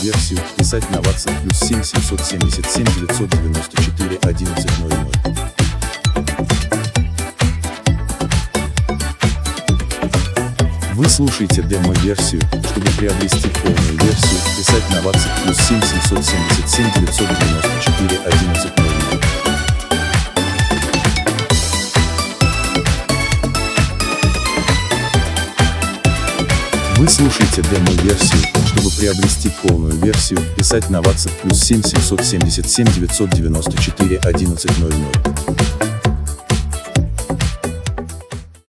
версию, писать на WhatsApp +7 777 994 1100. Вы слушаете демо-версию. Чтобы приобрести полную версию, писать на WhatsApp +7 777 994 1100. Вы слушаете демо-версию. Чтобы приобрести полную версию, писать на WhatsApp +7 777 994 1100.